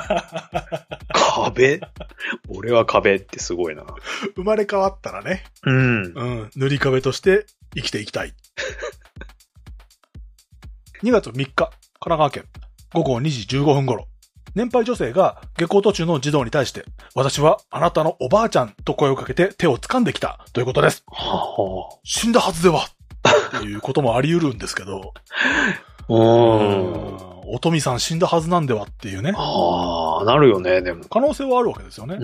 壁？俺は壁ってすごいな。 生まれ変わったらね。 うん。 うん。塗り壁として生きていきたい。2月3日、神奈川県、午後2時15分頃、年配女性が下校途中の児童に対して、私はあなたのおばあちゃんと声をかけて手を掴んできたということです。はあ、死んだはずではっていうこともあり得るんですけど、おとみさん死んだはずなんではっていうね。 ああ、なるよね、でも。 可能性はあるわけですよね。 うん。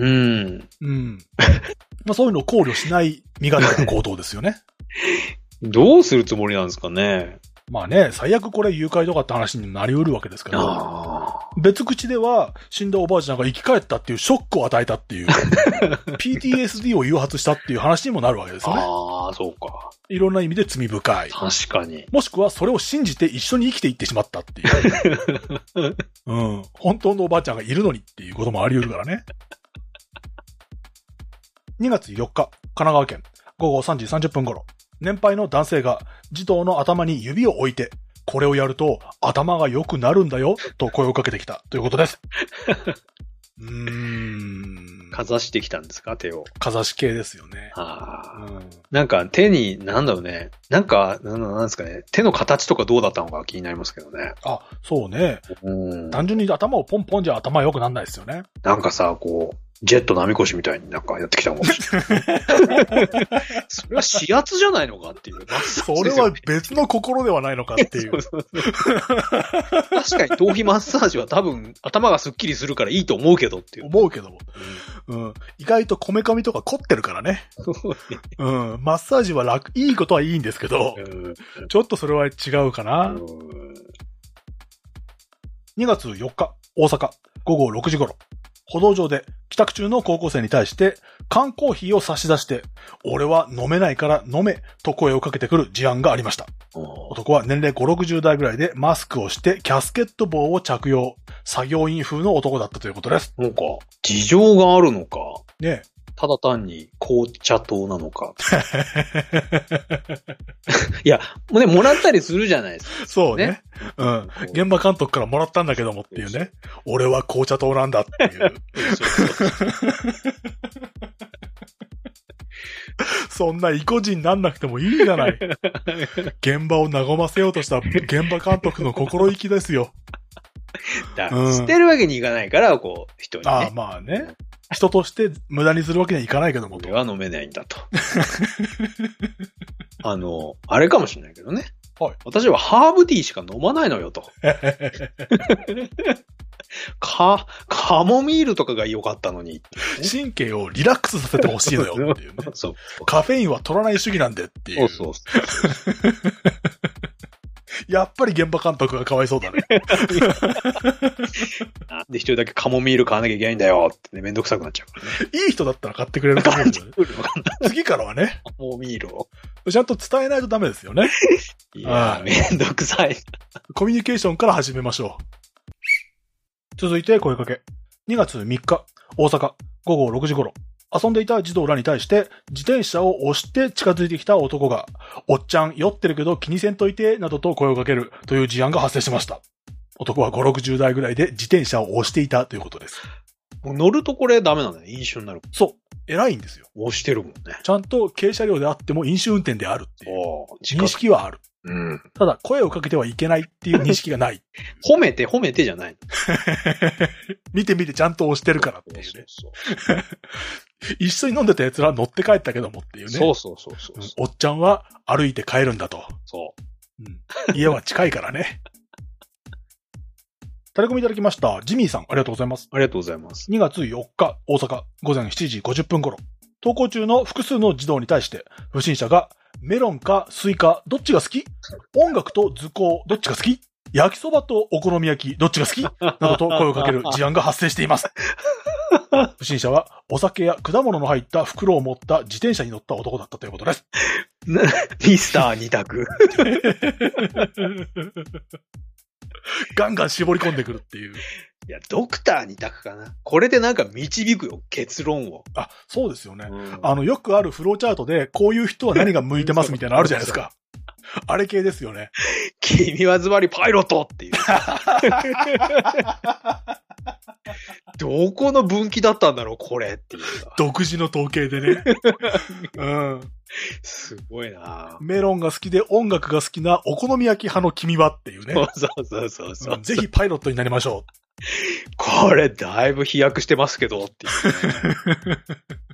うん。まあそういうのを考慮しない身勝手な行動ですよね。 どうするつもりなんですかね。 まあね、最悪これ誘拐とかって話になり得るわけですけど、別口では死んだおばあちゃんが生き返ったっていうショックを与えたっていう、PTSD を誘発したっていう話にもなるわけですよね。 ああ、そうか。 いろんな意味で罪深い。 確かに。 もしくはそれを信じて一緒に生きていってしまったっていう。うん。本当のおばあちゃんがいるのにっていうこともあり得るからね。2月4日、神奈川県、午後3時30分頃。年配の男性が児童の頭に指を置いて、これをやると頭が良くなるんだよと声をかけてきたということです。 かざしてきたんですか、手を。 かざし系ですよね。 なんか手に、なんだろうね。なんですかね。手の形とかどうだったのか気になりますけどね。 あ、そうね。単純に頭をポンポンじゃ頭良くなんないですよね。 なんかさ、こう、ジェット波越みたいになんかやってきたのかもしれない。それは指圧じゃないのかっていう。 それは別の心ではないのかっていう。 確かに頭皮マッサージは多分頭がスッキリするからいいと思うけどっていう。 思うけども。うん。意外とこめかみとか凝ってるからね。うん。マッサージはいいことはいいんですけど、ちょっとそれは違うかな。2月4日、大阪、午後6時頃。歩道上で帰宅中の高校生に対して缶コーヒーを差し出して、俺は飲めないから飲めと声をかけてくる事案がありました。男は年齢5、60代ぐらいでマスクをしてキャスケット帽を着用。作業員風の男だったということです。 なんか、事情があるのか。 ねえ。 ただ単に紅茶糖なのか。いや、もうね、もらったりするじゃないですか。 そうね。うん。現場監督からもらったんだけどもっていうね。俺は紅茶糖なんだっていう。そんな意固地になんなくてもいいじゃない。現場を和ませようとした現場監督の心意気ですよ。 捨てるわけにいかないから、こう、人にね。 ああ、まあね。人として無駄にするわけにはいかないけども。 俺は飲めないんだと。あれかもしれないけどね。はい。私はハーブティーしか飲まないのよと。カモミールとかが良かったのに、ね。 神経をリラックスさせてほしいのよっていうね。そう。カフェインは取らない主義なんでっていう。そう。やっぱり現場監督がかわいそうだね。 なんで一人だけカモミール買わなきゃいけないんだよってね、めんどくさくなっちゃうからね。 いい人だったら買ってくれると思うんだよね。次からはね。 カモミールを。 ちゃんと伝えないとダメですよね。 いやー、めんどくさい。 コミュニケーションから始めましょう。続いて声かけ。2月3日、大阪、午後6時頃。遊んでいた児童らに対して自転車を押して近づいてきた男が、おっちゃん酔ってるけど気にせんといて、などと声をかけるという事案が発生しました。男は5、60代ぐらいで自転車を押していたということです。 乗るとこれダメなんだね。飲酒になる。 そう。偉いんですよ。 押してるもんね。 ちゃんと軽車両であっても飲酒運転であるっていう認識はある。 うん。 ただ声をかけてはいけないっていう認識がない。 褒めてじゃない。 見てちゃんと押してるからっていうね。そう一緒に飲んでた奴ら乗って帰ったけどもっていうね。 そう。 おっちゃんは歩いて帰るんだと。 そう。 家は近いからね。タレコミいただきました。ジミーさん、ありがとうございます。 ありがとうございます。 2月4日、大阪、午前7時50分頃。登校中の複数の児童に対して、不審者が、メロンかスイカ、どっちが好き？音楽と図工、どっちが好き？焼きそばとお好み焼き、どっちが好き？などと声をかける事案が発生しています。 不審者はお酒や果物の入った袋を持った自転車に乗った男だったということです。 ミスター二択。 ガンガン絞り込んでくるっていう。 いや、ドクター二択かな。これでなんか導くよ、結論を。 あ、そうですよね。よくあるフローチャートで、こういう人は何が向いてますみたいなのあるじゃないですか。あれ系ですよね。 君はズバリパイロットっていう。どこの分岐だったんだろう、これっていう。 独自の統計でね。うん。 すごいな。 メロンが好きで音楽が好きなお好み焼き派の君はっていうね。 そう。 ぜひパイロットになりましょう。 これだいぶ飛躍してますけどっていう、ね。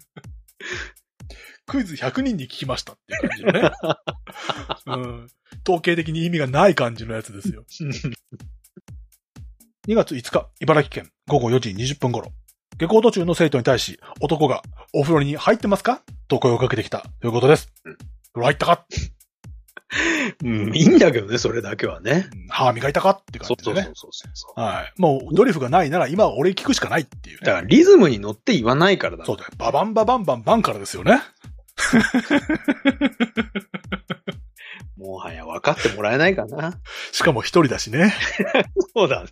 クイズ100人に聞きましたっていう感じのね。うん。統計的に意味がない感じのやつですよ。2月5日、茨城県午後4時20分頃。下校途中の生徒に対し、男がお風呂に入ってますかと声をかけてきたということです。風呂入ったかいいんだけどね、それだけはね。 歯磨いたかって感じでね。 そう。 はい。もうドリフがないなら今は俺聞くしかないっていうね。 だからリズムに乗って言わないからだ。 そうだよ。ババンババンバンバンからですよね。 もはや分かってもらえないかな。 しかも一人だしね。 そうだね。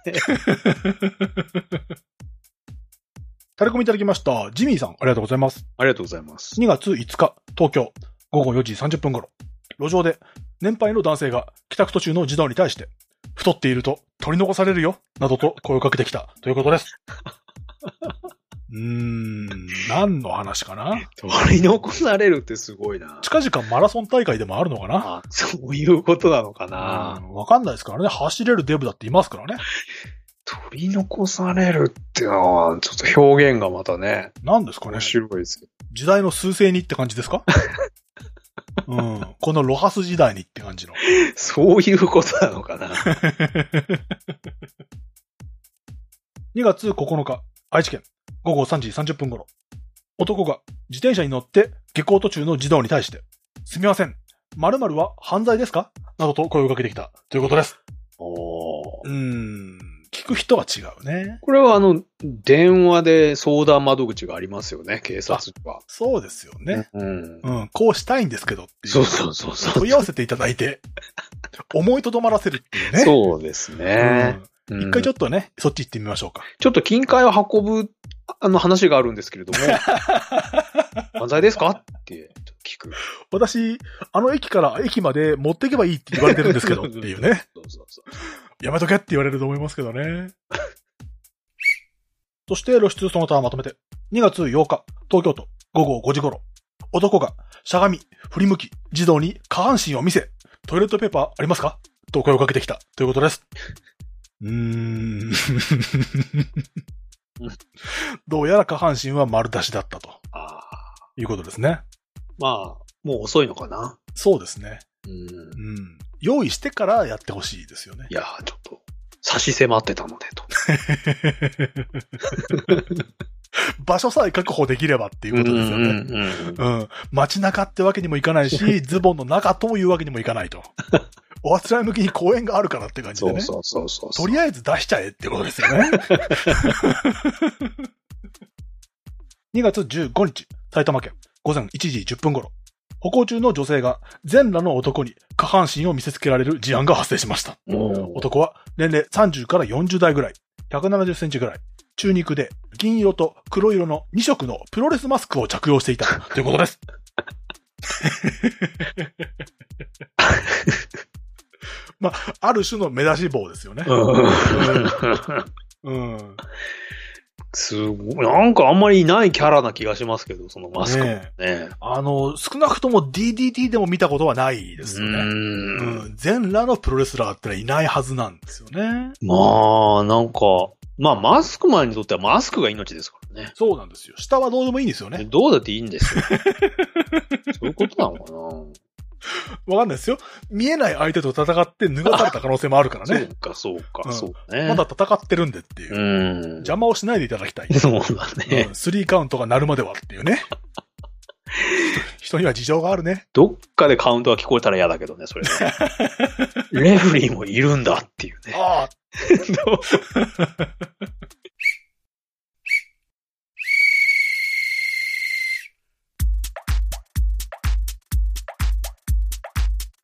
タレコミいただきました。ジミーさん、ありがとうございます。 ありがとうございます。 2月5日、東京、午後4時30分頃。路上で、年配の男性が帰宅途中の児童に対して、太っていると取り残されるよ、などと声をかけてきたということです。何の話かな？ 取り残されるってすごいな。 近々マラソン大会でもあるのかな？ あ、そういうことなのかな。 わかんないですからね。走れるデブだっていますからね。 取り残されるってのは、ちょっと表現がまたね。 何ですかね。 面白いですけど。 時代の趨勢にって感じですか？このロハス時代にって感じの。 そういうことなのかな。 2月9日、愛知県、午後3時30分頃。男が自転車に乗って下校途中の児童に対して、すみません、〇〇は犯罪ですか？などと声をかけてきたということです。聞く人は違うね。 これは電話で相談窓口がありますよね、警察は。 そうですよね。こうしたいんですけどっていう。 そう。 問い合わせていただいて、思いとどまらせるっていうね。 そうですね。 一回ちょっとね、そっち行ってみましょうか。 ちょっと金塊を運ぶ、話があるんですけれども、犯罪ですかって聞く。 私、駅から駅まで持っていけばいいって言われてるんですけどっていうね。 そう。 やめとけって言われると思いますけどね。そして露出その他まとめて。2月8日、東京都、午後5時頃。男が、しゃがみ、振り向き、児童に下半身を見せ、トイレットペーパーありますかと声をかけてきたということです。どうやら下半身は丸出しだったと。いうことですね。 まあ、もう遅いのかな。 そうですね。用意してからやってほしいですよね。 いや、ちょっと、差し迫ってたのでと。 場所さえ確保できればっていうことですよね。街中ってわけにもいかないし、ズボンの中というわけにもいかないと。おあつらい向きに公園があるからって感じでね。 そう。 とりあえず出しちゃえってことですよね。2月15日、埼玉県午前1時10分頃。歩行中の女性が全裸の男に下半身を見せつけられる事案が発生しました。男は年齢30から40代ぐらい、170センチぐらい、中肉で銀色と黒色の2色のプロレスマスクを着用していたということです。まあ、ある種の目出し帽ですよね。 すごい。なんかあんまりいないキャラな気がしますけど、そのマスクね。 少なくとも DDT でも見たことはないですよね。全裸のプロレスラーってのはいないはずなんですよね。 まあ、なんか、マスクマンにとってはマスクが命ですからね。 そうなんですよ。下はどうでもいいんですよね。 どうだっていいんですよ。そういうことなのかな。 わかんないですよ。見えない相手と戦って脱がされた可能性もあるからね。 そうね。 まだ戦ってるんでっていう。邪魔をしないでいただきたい。 そうだね。 3カウントが鳴るまではっていうね。人には事情があるね。 どっかでカウントが聞こえたら嫌だけどね、それね。レフリーもいるんだっていうね。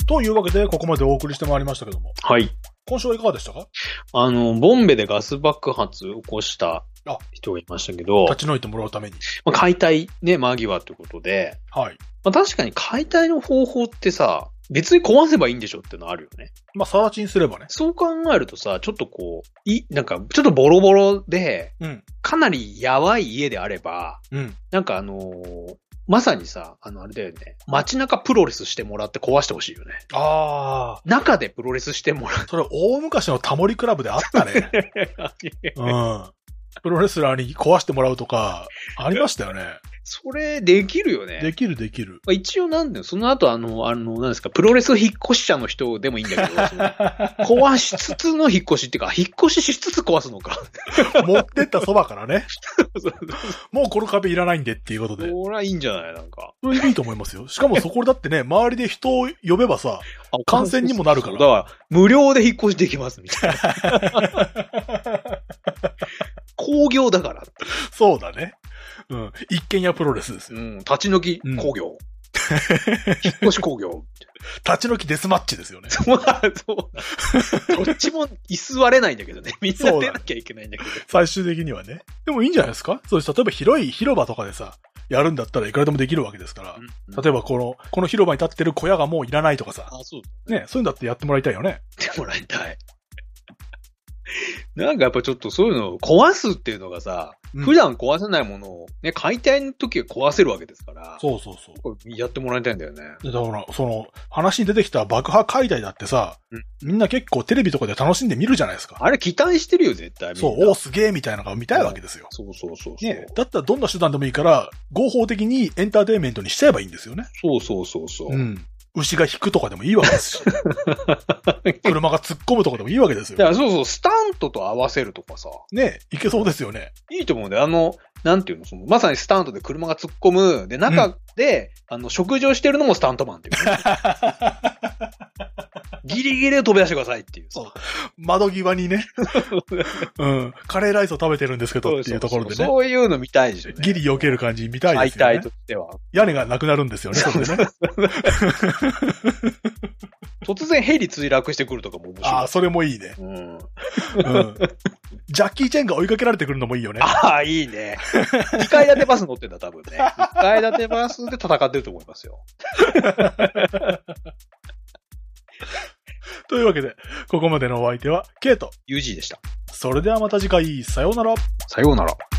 というわけで、ここまでお送りしてまいりましたけども。 はい。 今週はいかがでしたか？ ボンベでガス爆発を起こした人がいましたけど、 立ち退いてもらうために。 解体ね、間際ということで、 はい。 確かに解体の方法ってさ、別に壊せばいいんでしょってのあるよね。 さら地にすればね。そう考えるとさ、ちょっとなんか、ちょっとボロボロで、かなりやばい家であれば、なんかまさにさ、あれだよね。街中プロレスしてもらって壊してほしいよね。中でプロレスしてもらう。 それ大昔のタモリクラブであったね。プロレスラーに壊してもらうとか、ありましたよね。 それ、できるよね。 できる、できる。 一応なんだよ。その後何ですか、プロレス引っ越し者の人でもいいんだけど、壊しつつの引っ越しっていうか、引っ越ししつつ壊すのか。 持ってったそばからね。もうこの壁いらないんでっていうことで。 これはいいんじゃないなんか。 それいいと思いますよ。しかもそこだってね、周りで人を呼べばさ、感染にもなるから。 だから、無料で引っ越しできますみたいな。工業だから。 そうだね。一軒家プロレスですよ。 立ち退き工業。引っ越し工業。 立ち退きデスマッチですよね。 そう。どっちも居座れないんだけどね。みんな出なきゃいけないんだけど。 最終的にはね。でもいいんじゃないですか？そうです。例えば広い広場とかでさ、やるんだったらいくらでもできるわけですから。例えばこの広場に立ってる小屋がもういらないとかさ。そうね。そういうんだってやってもらいたいよね。 やってもらいたい。なんかやっぱちょっとそういうのを壊すっていうのがさ、普段壊せないものをね、解体の時は壊せるわけですから。そう。やってもらいたいんだよね。 だから、話に出てきた爆破解体だってさ、みんな結構テレビとかで楽しんで見るじゃないですか。 あれ期待してるよ、絶対。 そう、すげえみたいなのが見たいわけですよ。そう。ね、だったらどんな手段でもいいから、合法的にエンターテインメントにしちゃえばいいんですよね。そう。牛が引くとかでもいいわけですし。車が突っ込むとかでもいいわけですよ。 いや、そう、スタントと合わせるとかさ。 ね、いけそうですよね。 いいと思うんだよ。なんていうの、まさにスタントで車が突っ込む。で、中で、食事をしてるのもスタントマンっていう、ね。ギリギリで飛び出してくださいっていう。そう。 窓際にね。カレーライスを食べてるんですけどっていうところでね。 そういうの見たいでしょね。 ギリ避ける感じ見たいですよね。 解体としては。 屋根がなくなるんですよね、それでね。 突然ヘリ墜落してくるとかも面白い。 それもいいね。ジャッキー・チェンが追いかけられてくるのもいいよね。 いいね。2階建てバス乗ってんだ、多分ね。2階建てバスで戦ってると思いますよ。 というわけで、ここまでのお相手は、ケイト。 ユージーでした。 それではまた次回、さようなら。 さようなら。